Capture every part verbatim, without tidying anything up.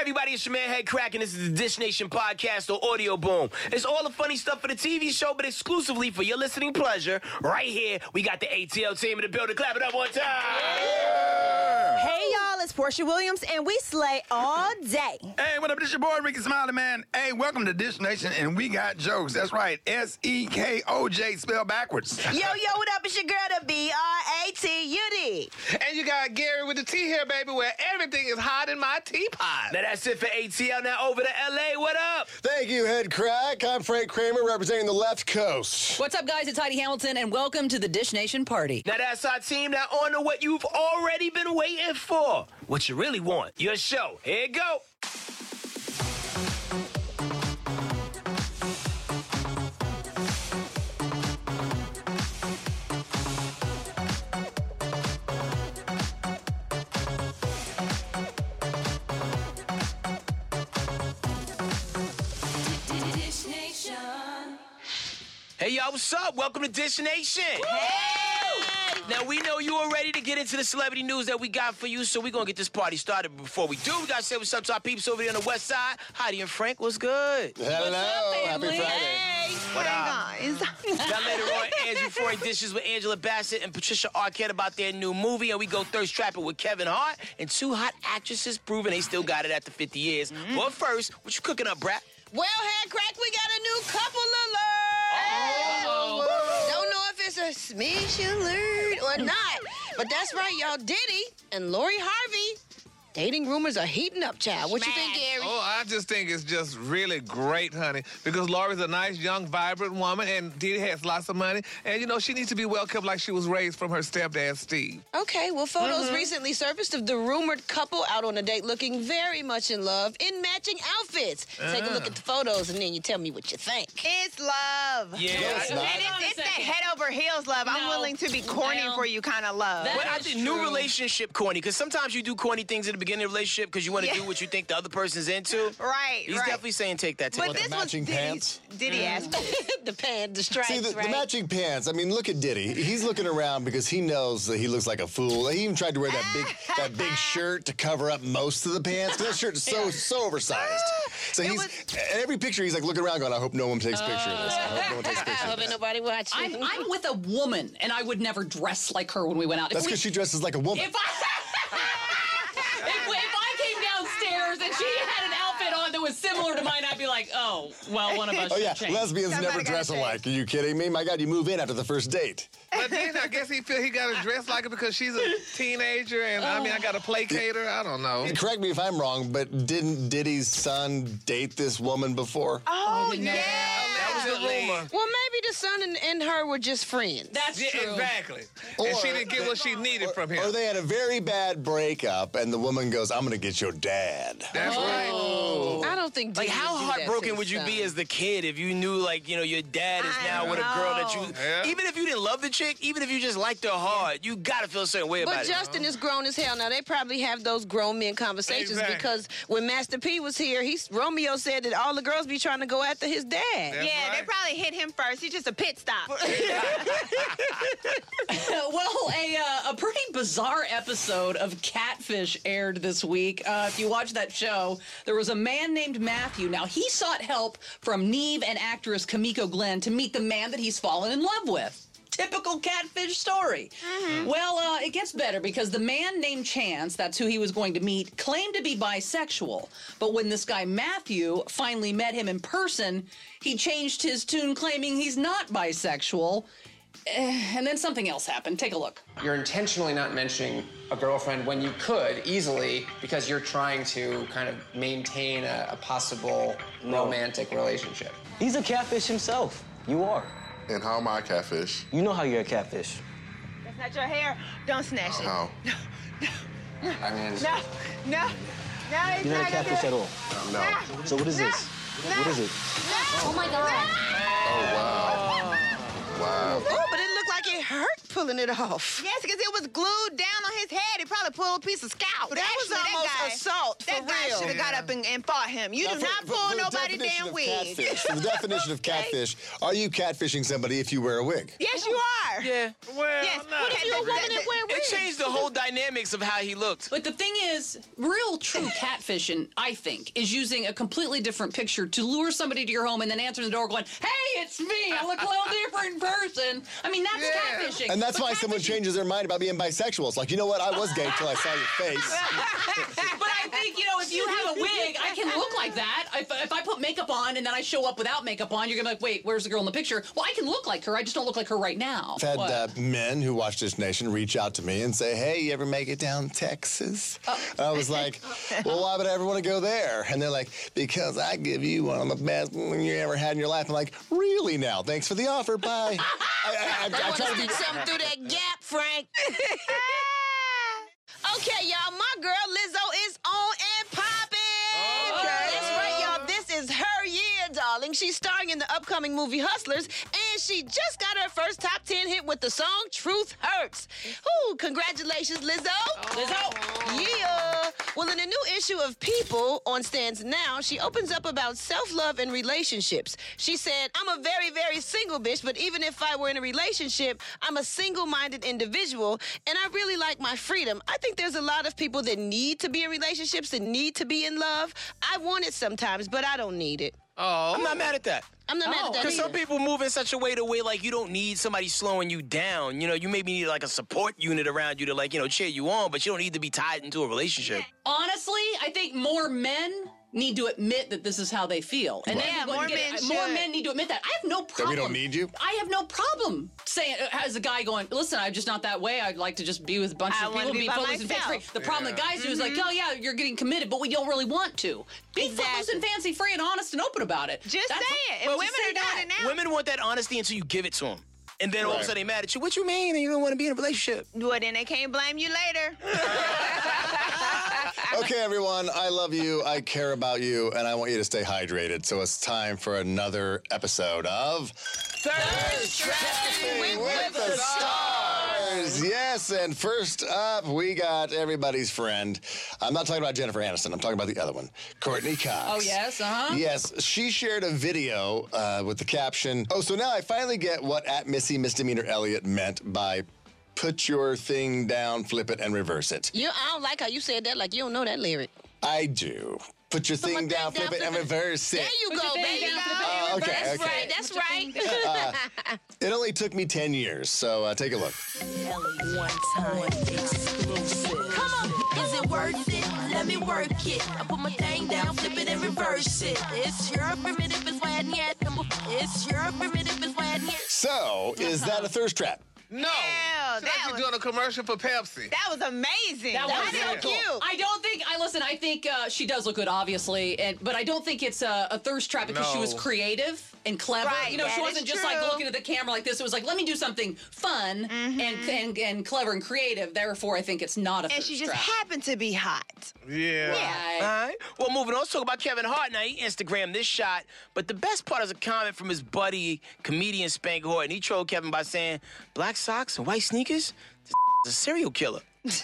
everybody, it's your man Head Crack, and this is the Dish Nation podcast or Audio Boom. It's all the funny stuff for the T V show, but exclusively for your listening pleasure. Right here, we got the A T L team in the building. Clap it up one time. Yeah. Hey, y'all, it's Portia Williams, and we slay all day. Hey, what up? This your boy, Ricky Smiley, man. Hey, welcome to Dish Nation, and we got jokes. That's right, S E K O J, spelled backwards. Yo, yo, what up? It's your girl, the B R A T U D. And you got Gary with the T here, baby, where everything is hot in my teapot. Now that's it for A T L. Now over to L A. What up? Thank you, Head Crack. I'm Frank Kramer, representing the left coast. What's up, guys? It's Heidi Hamilton, and welcome to the Dish Nation party. Now that's our team. Now on to what you've already been waiting for. What you really want. Your show. Here you go. Hey, y'all, what's up? Welcome to Dish Nation. Hey! Now, we know you are ready to get into the celebrity news that we got for you, so we're going to get this party started. But before we do, we got to say what's up to our peeps over there on the west side. Heidi and Frank, what's good? Hello. What's up, Happy Friday. Hey, What up? guys. Now, later on, Andrew Froy Dishes with Angela Bassett and Patricia Arquette about their new movie, and we go thirst trapping with Kevin Hart and two hot actresses proving they still got it after fifty years. Mm-hmm. But first, what you cooking up, Brat? Well, Head Crack, we got a new couple alert. Oh. Don't know if it's a smash alert or not, but that's right, y'all. Diddy and Lori Harvey. Dating rumors are heating up, child. What you think, Gary? Oh, I just think it's just really great, honey, because Lori's a nice, young, vibrant woman, and Diddy has lots of money, and, you know, she needs to be well kept like she was raised from her stepdad, Steve. Okay, well, photos Mm-hmm. recently surfaced of the rumored couple out on a date looking very much in love in matching outfits. Take a look at the photos, and then you tell me what you think. It's love. Yeah. No, it's I- not. And it's, it's that head over heels love. I'm No. willing to be corny No. for you kind of love. That- But I is think new true. relationship corny, because sometimes you do corny things at the beginning of the relationship because you want to Yeah. do what you think the other person's into. right, He's right. definitely saying take that. Take But that. this was matching Diddy's, pants? Diddy asked me. the pants, the stripes, See, the, right? the matching pants, I mean, look at Diddy. He's looking around because he knows that he looks like a fool. He even tried to wear that big that big shirt to cover up most of the pants. 'Cause that shirt is so, so oversized. So It he's, was- in every picture, he's like looking around going, I hope no one takes a picture of this. I hope no one takes a picture I of hope ain't this. nobody watching. I'm, I'm with a woman, and I would never dress like her when we went out. If That's we- because she dresses like a woman. If I, if, if I came downstairs and she had an outfit on that was similar to mine, I'd be like, oh, well, one of us Oh, should yeah, change. lesbians Somebody never gotta dress change. alike. Are you kidding me? My God, you move in after the first date. But then I guess he feel he got to dress like her because she's a teenager, and, I mean, I got to placate her. I don't know. Correct me if I'm wrong, but didn't Diddy's son date this woman before? Oh, didn't know yeah. That was the rumor. Well, maybe the son and, and her were just friends. That's Yeah, true. exactly. Or- and she didn't get what she needed from him. Or they had a very bad breakup, and the woman goes, I'm going to get your dad. That's right. I don't think. Like, Diddy how would do that to heartbroken his would you son. be as the kid if you knew, like, you know, your dad is I now with a girl that you... know. Yeah. Even if you didn't love the chick, even if you just liked her hard, you got to feel a certain way But about Justin is grown as hell now. They probably have those grown men conversations Exactly. because when Master P was here, he's Romeo said that all the girls be trying to go after his dad. That's Yeah, they right. probably hit him first. He's just a pit stop. well, a, uh, a pretty bizarre episode of Catfish aired this week. Uh, if you watch that show, there was a man named Matthew. Now, he sought help from Neve and actress Kamiko Glenn to meet the man that he's fallen in love with. Typical Catfish story. Well, uh, it gets better because the man named Chance, that's who he was going to meet, claimed to be bisexual. But when this guy Matthew finally met him in person, he changed his tune claiming he's not bisexual. Eh, And then something else happened. Take a look. You're intentionally not mentioning a girlfriend when you could easily because you're trying to kind of maintain a, a possible romantic relationship. He's a catfish himself. You are. And how am I a catfish? You know how you're a catfish. That's not your hair. Don't snatch it. How? I mean, it's- No, no, no, it's You're not a not catfish at all. No. So what is this? What is it? Oh my God. Oh, wow. Wow. Oh, but it looked like it hurt pulling it off. Yes, because it was glued down on his head. He probably pulled a piece of scalp. That was Actually, almost that guy, assault, That for guy real. should have got up and, and fought him. You Now, do for- not for- pull for the nobody definition damn of wig. catfish, for the definition of catfish, are you catfishing somebody if you wear a wig? Yes, you are. Yeah. Well, Yes. no. What if you're a woman that wear It changed the whole dynamics of how he looked. But the thing is, real true catfishing, I think, is using a completely different picture to lure somebody to your home and then answer the door going, hey, it's me. I look a little different in person. I mean, that's Yeah. catfishing. And that's But why someone catfishing- changes their mind about being bisexual. It's like, you know what? I was gay till I saw your face. But I think, you know, if you have a wig, I can look like that. If, if I put makeup on and then I show up without makeup on, you're going to be like, wait, where's the girl in the picture? Well, I can look like her. I just don't look like her right now. I've had What? uh, men who watch Dish Nation reach out to me and say, hey, you ever make it down Texas? And I was like, well, why would I ever want to go there? And they're like, because I give you one of the best you ever had in your life. I'm like, really now? Thanks for the offer. Bye. I, I, I, I, I try to be... Stick something through that gap, Frank. Okay, y'all, my girl Lizzo is on and popping. Okay. That's right, y'all. This is her year, darling. She's starring in the upcoming movie Hustlers, and she just got her first top ten hit with the song Truth Hurts. Ooh, congratulations, Lizzo. Lizzo. Yeah. Well, in a new issue of People on Stands Now, she opens up about self-love and relationships. She said, I'm a very, very single bitch, but even if I were in a relationship, I'm a single-minded individual, and I really like my freedom. I think there's a lot of people that need to be in relationships, that need to be in love. I want it sometimes, but I don't need it. Oh. I'm not mad at that. I'm not mad at that Because some either. people move in such a way to where, like, you don't need somebody slowing you down. You know, you maybe need, like, a support unit around you to, like, you know, cheer you on, but you don't need to be tied into a relationship. Honestly, I think more men need to admit that this is how they feel. And then Yeah, you go more and get men it. More should. men need to admit that. I have no problem. we don't need you? I have no problem saying, as a guy going, listen, I'm just not that way. I'd like to just be with a bunch I of wanna people, be be by footloose and fancy free. myself. The problem that guys do is like, oh yeah, you're getting committed, but we don't really want to. Be footloose Exactly. and fancy free and honest and open about it. Just That's- say it. And well, women just say are doing that. it now. Women want that honesty until you give it to them. And then all of a Right. sudden they mad at you. What you mean? You don't want to be in a relationship. Well, then they can't blame you later. Okay, everyone, I love you, I care about you, and I want you to stay hydrated. So it's time for another episode of Thirst Trapping with the Stars. Yes, and first up, we got everybody's friend. I'm not talking about Jennifer Aniston. I'm talking about the other one, Courtney Cox. Oh, yes, uh-huh. Yes, she shared a video uh, with the caption, oh, so now I finally get what at Missy Misdemeanor Elliott meant by put your thing down, flip it, and reverse it. You, I don't like how you said that like you don't know that lyric. I do. Put your thing my down, thing flip down, it, and flip it. reverse it. There you Put go, your thing baby. down, flip it, Oh, and okay, reverse That's okay. right, that's right. It only took me ten years, so uh, take a look. One time exclusive. Come on, is it worth it? Let me work it. I put my thing down, flip it and reverse it. It's your primitive, it's why I need it. It's your primitive, it's why I need it. So, is that a thirst trap? No. Hell, She's like that she's was- doing a commercial for Pepsi. That was amazing. That That was was so really cute. I don't think I listen. I think uh, she does look good, obviously, and but I don't think it's a, a thirst trap because she was No. creative and clever. Right, you know, that she is wasn't just like true. looking at the camera like this. It was like, let me do something fun and, and and clever and creative. Therefore, I think it's not a And thirst she just trap. happened to be hot. Yeah. Right. All right. Well, moving on. Let's talk about Kevin Hart. Now, he Instagrammed this shot, but the best part is a comment from his buddy, comedian Spank Horton. He trolled Kevin by saying, black socks and white sneakers? This is a serial killer. So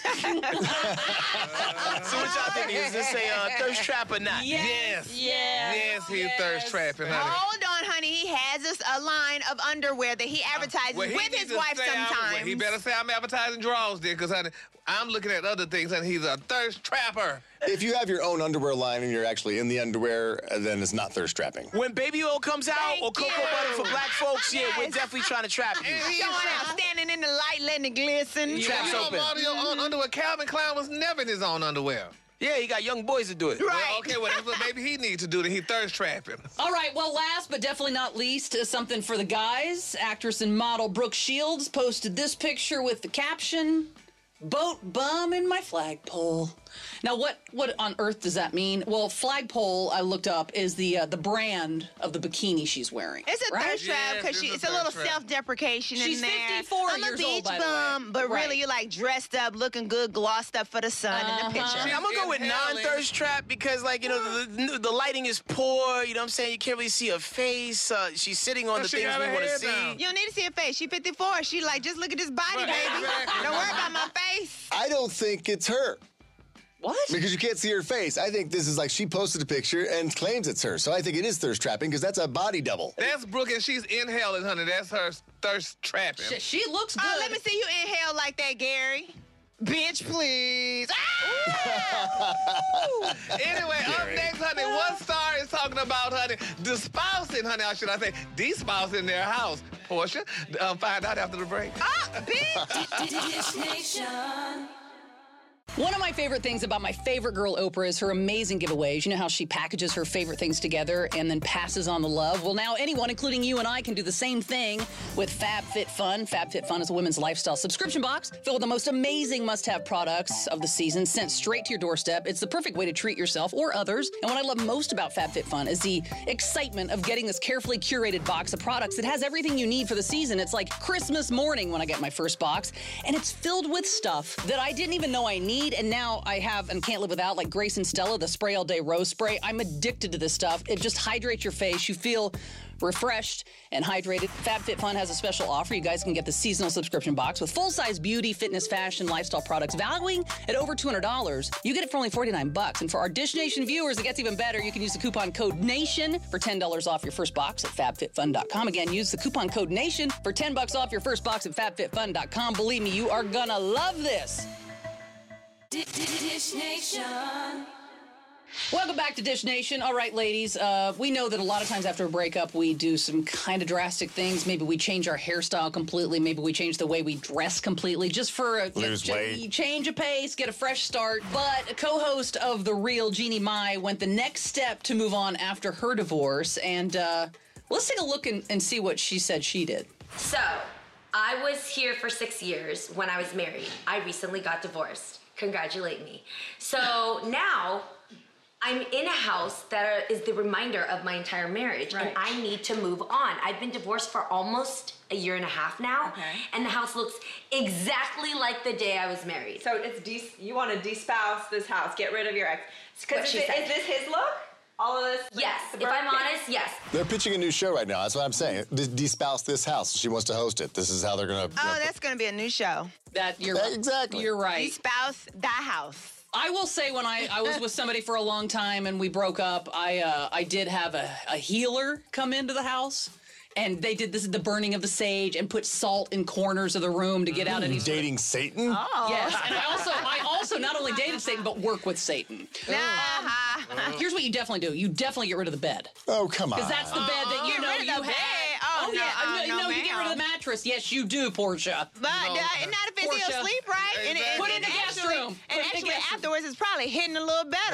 what y'all think? Is this a uh, thirst trap or not? Yes. Yeah. Yes, he's thirst trapping, honey. Hold on, honey. He has us a line of underwear that he advertises Well, he with needs his to wife say I'm- sometimes. well, he better say I'm advertising draws then, because honey, I'm looking at other things, and he's a thirst trapper. If you have your own underwear line and you're actually in the underwear, uh, then it's not thirst trapping. When baby oil comes out Thank or cocoa you. butter for black folks, yeah, we're Yes. definitely trying to trap you. And he's Showing out, standing in the light, letting it glisten. Traps you know, open. all your own underwear. Calvin Klein was never in his own underwear. Yeah, he got young boys to do it. Right. Well, okay, well, that's what maybe he needs to do. That he thirst trapping. All right, well, last but definitely not least, is something for the guys. Actress and model Brooke Shields posted this picture with the caption, boat bum in my flagpole. Now, what what on earth does that mean? Well, flagpole, I looked up, is the uh, the brand of the bikini she's wearing. It's a right? thirst trap Yes, because it's she a it's a thirst little trap. self-deprecation in She's there. fifty-four I'm years a beach old, by the way. bum, but Right. really you're like dressed up, looking good, glossed up for the sun in the picture. I'm gonna go with Inhaling. non-thirst trap because, like, you know, the, the lighting is poor. You know what I'm saying? You can't really see her face. Uh, she's sitting on Well, the she things got we her want to head see. down. You don't need to see her face. She fifty-four. She like, just look at this body, Right, baby. exactly. Don't worry about my face. I don't think it's her. What? Because you can't see her face. I think this is like she posted a picture and claims it's her. So I think it is thirst trapping because that's a body double. That's Brooke, and she's inhaling, honey. That's her thirst trapping. She, she looks good. Oh, let me see you inhale like that, Gary. Bitch, please. Anyway, up next, honey, one star is talking about, honey, despousing, honey, or should I say, despousing their house. Portia, um, find out after the break. Ah, bitch. Dish Nation. One of my favorite things about my favorite girl, Oprah, is her amazing giveaways. You know how she packages her favorite things together and then passes on the love? Well, now anyone, including you and I, can do the same thing with FabFitFun. FabFitFun is a women's lifestyle subscription box filled with the most amazing must-have products of the season sent straight to your doorstep. It's the perfect way to treat yourself or others. And what I love most about FabFitFun is the excitement of getting this carefully curated box of products that has everything you need for the season. It's like Christmas morning when I get my first box, and it's filled with stuff that I didn't even know I need. And now I have and can't live without, like Grace and Stella, the Spray All Day Rose Spray. I'm addicted to this stuff. It just hydrates your face. You feel refreshed and hydrated. FabFitFun has a special offer. You guys can get the seasonal subscription box with full-size beauty, fitness, fashion, lifestyle products valuing at over two hundred dollars. You get it for only forty-nine bucks. And for our Dish Nation viewers, it gets even better. You can use the coupon code NATION for ten dollars off your first box at fab fit fun dot com. Again, use the coupon code NATION for ten bucks off your first box at fab fit fun dot com. Believe me, you are gonna love this. Dish Nation. Welcome back to Dish Nation. All right, ladies, uh, we know that a lot of times after a breakup, we do some kind of drastic things. Maybe we change our hairstyle completely. Maybe we change the way we dress completely just for a Lose ju- weight. change of pace, get a fresh start. But a co-host of The Real, Jeannie Mai, went the next step to move on after her divorce. And uh, let's take a look and, and see what she said she did. So, I was here for six years when I was married. I recently got divorced. Congratulate me. So now I'm in a house that is the reminder of my entire marriage, Right. and I need to move on. I've been divorced for almost a year and a half now, Okay. and the house looks exactly like the day I was married. So it's de- you want to despouse this house, get rid of your ex. What Because is, she it- said. is this his look? All of this? Yes, the if I'm birthday? honest, yes. They're pitching a new show right now. That's what I'm saying. De- despouse this house. She wants to host it. This is how they're going to. Oh, that's going to be a new show. That you're Exactly. You're right. Spouse the house. I will say when I, I was with somebody for a long time and we broke up, I uh, I did have a, a healer come into the house. And they did this the burning of the sage and put salt in corners of the room to get out any sort of- Dating Satan? Oh. Yes, and I also I also not only dated Satan but work with Satan. Nah. Here's what you definitely do: you definitely get rid of the bed Oh, come on. because that's the bed that you Get know rid of you the had. bed? Oh, no, yeah, uh, no, no, no, you get rid of ma'am. the mattress. Yes, you do, Portia. But uh, not if it's Portia. still asleep, right? And, and, Put it in and the guest actually, room. Put And it in the actually, guest room. afterwards, it's probably hitting a little better.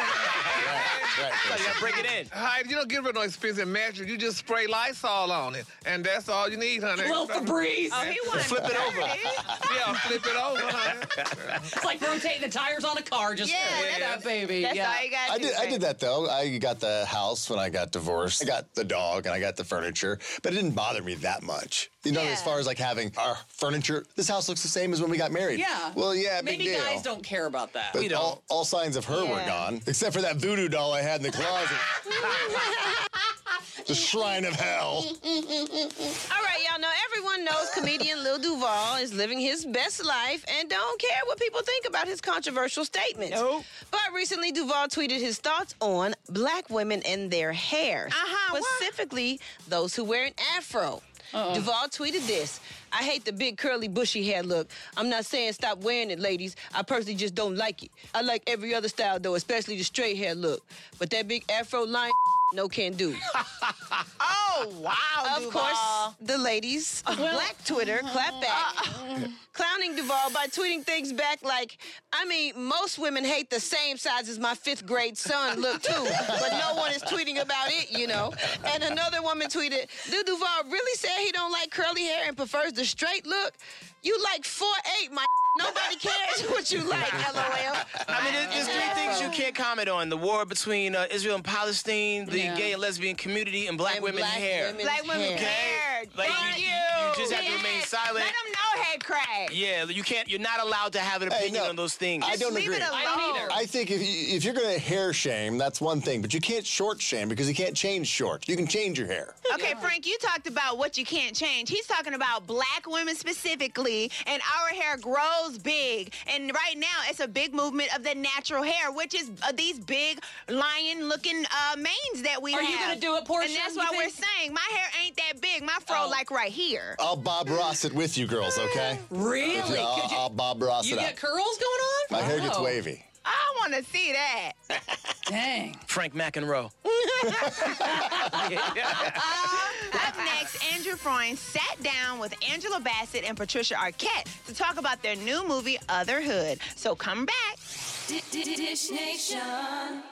So you gotta break it in. Heidi, you don't get rid of no expensive mattress. You just spray Lysol on it, and that's all you need, honey. Well, Febreze. Oh, he wanted Flip it over. Yeah, flip it over, honey. It's like rotating the tires on a car. Just Yeah, flip that's- that baby. That's yeah. all you got to I do. did. I baby. did that though. I got the house when I got divorced. I got the dog and I got the furniture, but it didn't bother me that much. You know, Yeah. as far as like having our furniture, this house looks the same as when we got married. Yeah. Well, yeah, big Maybe deal. guys don't care about that. But We don't. all, all signs of her were Yeah. gone, except for that voodoo doll I had in the closet. The shrine of hell. All right, y'all know everyone knows comedian Lil Duval is living his best life and don't care what people think about his controversial statements. Nope. But recently, Duval tweeted his thoughts on black women and their hair, Uh-huh, what? specifically those who wear an afro. Duval tweeted this: I hate the big curly bushy hair look. I'm not saying stop wearing it, ladies. I personally just don't like it. I like every other style though, especially the straight hair look. But that big afro line, no can do. Oh, wow, Of Duval. course, the ladies of Black Twitter clap back, clowning Duval by tweeting things back like, I mean, most women hate the same size as my fifth grade son look too, but no one is tweeting about it, you know. And another woman tweeted, Lil Duval really said he don't like curly hair and prefers the straight look? You like four eight, my Nobody cares what you like, LOL. I mean, there's, there's three things you can't comment on: the war between uh, Israel and Palestine, the Yeah. gay and lesbian community, and black And women's black hair. women's Black women's Okay. hair. Like, Thank you- you. you just have to remain Yes. silent. Let them know head crack. Yeah, you can't. You're not allowed to have an Hey, opinion no, on those things. I don't Leave agree. it alone. I don't either. I think if, you, if you're going to hair shame, that's one thing, but you can't short shame because you can't change short. You can change your hair. Okay, Frank, you talked about what you can't change. He's talking about black women specifically, and our hair grows big. And right now, it's a big movement of the natural hair, which is uh, these big lion-looking uh, manes that we Are have. you gonna do it, Portia, And that's you why we're think? saying my hair ain't that big. My fro Oh. like right here. I'll Bob Ross it with you girls, okay? Really? If you- I'll, Could you- I'll Bob Ross You it get up. curls going on? My hair gets Wow. wavy. I want to see that. Dang. Frank McEnroe. Up next, Andrew Freund sat down with Angela Bassett and Patricia Arquette to talk about their new movie, Otherhood. So come back. Dish Nation.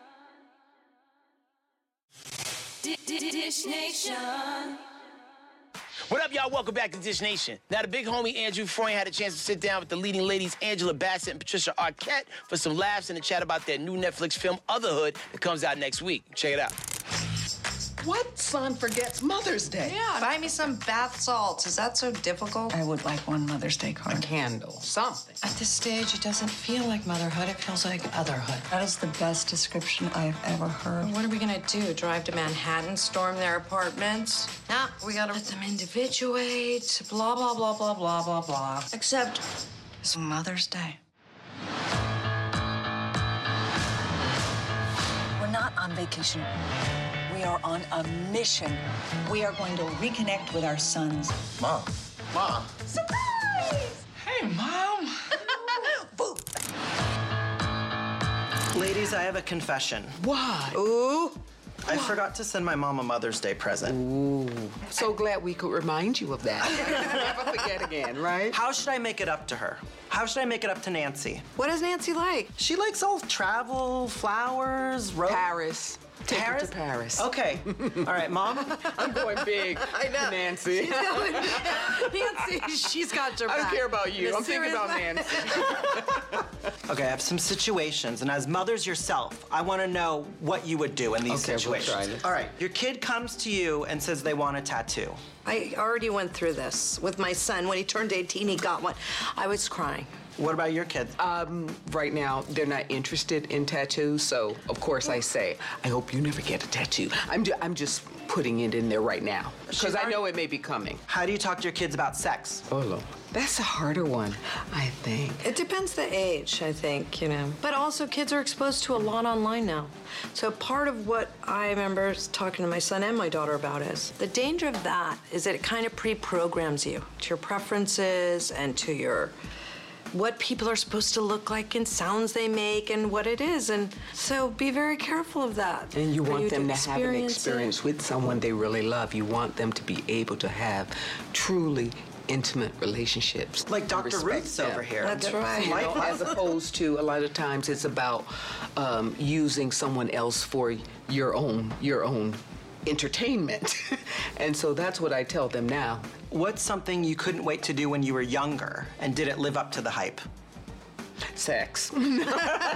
Dish Nation. What up, y'all? Welcome back to Dish Nation. Now, the big homie Andrew Freund had a chance to sit down with the leading ladies Angela Bassett and Patricia Arquette for some laughs and a chat about their new Netflix film, Otherhood, that comes out next week. Check it out. What son forgets Mother's Day? Yeah, buy me some bath salts. Is that so difficult? I would like one Mother's Day card. A candle, something. At this stage, it doesn't feel like motherhood. It feels like otherhood. That is the best description I've ever heard. What are we gonna do? Drive to Manhattan, storm their apartments? Nah, we gotta let them individuate. Blah blah blah blah blah blah blah. Except it's Mother's Day. We're not on vacation. We are on a mission. We are going to reconnect with our sons. Mom. Mom. Surprise! Hey, Mom. Ladies, I have a confession. What? Ooh. I forgot to send my mom a Mother's Day present. Ooh. So glad we could remind you of that. Never forget again, right? How should I make it up to her? How should I make it up to Nancy? What does Nancy like? She likes all travel, flowers, roses. Paris. Take Paris? her to Paris. Okay. All right, Mom. I'm going big. I know. Nancy. Nancy, she's got your I back. don't care about you. Miss I'm thinking about Seriously? Nancy. Okay, I have some situations, and as mothers yourself, I want to know what you would do in these Okay, we'll situations. try this. All right, your kid comes to you and says they want a tattoo. I already went through this with my son. When he turned eighteen, he got one. I was crying. What about your kids? Um, right now, they're not interested in tattoos, so of course I say, I hope you never get a tattoo. I'm, ju- I'm just putting it in there right now, because I know it may be coming. How do you talk to your kids about sex? Oh, Lord. That's a harder one, I think. It depends the age, I think, you know. But also, kids are exposed to a lot online now. So part of what I remember talking to my son and my daughter about is the danger of that is that it kind of pre-programs you to your preferences and to your what people are supposed to look like and sounds they make and what it is. And so be very careful of that. And you for want them to have an experience it. experience with someone they really love. You want them to be able to have truly intimate relationships. Like Doctor Respect Ruth's them. over here. That's right. You know, as opposed to a lot of times it's about um, using someone else for your own your own entertainment. And so that's what I tell them now. What's something you couldn't wait to do when you were younger and did it live up to the hype? Sex. Be honest.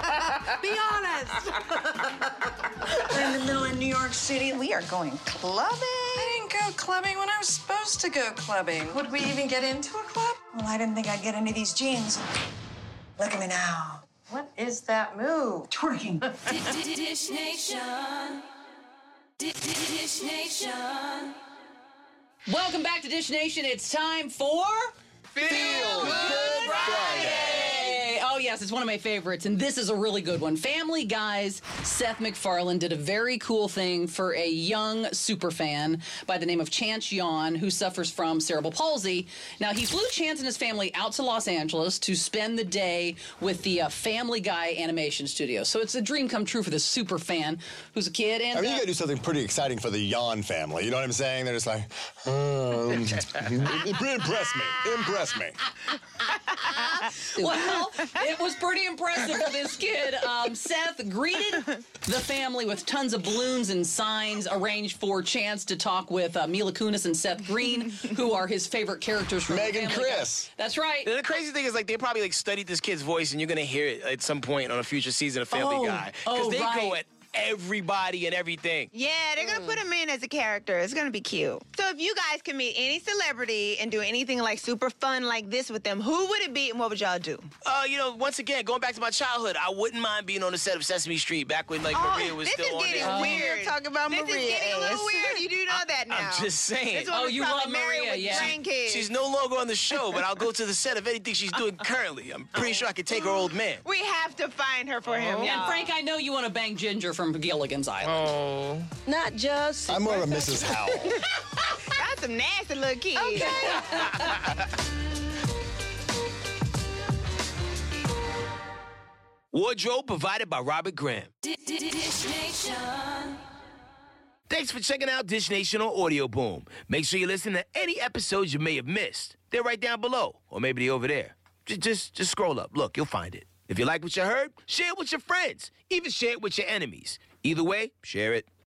We're in the middle of New York City. We are going clubbing. I didn't go clubbing when I was supposed to go clubbing. Would we even get into a club? Well, I didn't think I'd get any of these jeans. Look at me now. What is that move? Twerking. Dish Nation. Dish Nation. Welcome back to Dish Nation. It's time for Feel Good Friday. Oh, yes, it's one of my favorites, and this is a really good one. Family Guy's Seth MacFarlane did a very cool thing for a young superfan by the name of Chance Yon, who suffers from cerebral palsy. Now, he flew Chance and his family out to Los Angeles to spend the day with the uh, Family Guy animation studio. So it's a dream come true for this super fan who's a kid. And I mean, you uh, gotta do something pretty exciting for the Yon family. You know what I'm saying? They're just like, um, impress me, impress me. well, it was pretty impressive for this kid. Um, Seth greeted the family with tons of balloons and signs, arranged for Chance to talk with uh, Mila Kunis and Seth Green, who are his favorite characters from Megan Family Guy. Chris. That's right. And the crazy thing is, like, they probably like studied this kid's voice, and you're gonna hear it at some point on a future season of Family Oh, Guy, because oh, they right. go at everybody and everything. Yeah, they're gonna put him in as a character. It's gonna be cute. So if you guys can meet any celebrity and do anything like super fun like this with them, who would it be and what would y'all do? Uh, you know, once again, going back to my childhood, I wouldn't mind being on the set of Sesame Street back when like Oh, Maria was this still is on getting there. weird. Talk about this Maria is getting a little ass. weird. You do know that now. I'm just saying. This woman Oh, was you probably love married Maria, with yeah. grandkids. She's no longer on the show, but I'll go to the set of anything she's doing currently. I'm pretty sure I could take her old man. We have to find her for him, And y'all. Frank, I know you want to bang Ginger from Gilligan's Island. Oh. Not just. I'm more of a Missus Howell. That's some nasty little kids. Wardrobe provided by Robert Graham. Dish Nation. Thanks for checking out Dish Nation on Audio Boom. Make sure you listen to any episodes you may have missed. They're right down below, or maybe they're over there. Just, just, just scroll up. Look, you'll find it. If you like what you heard, share it with your friends. Even share it with your enemies. Either way, share it.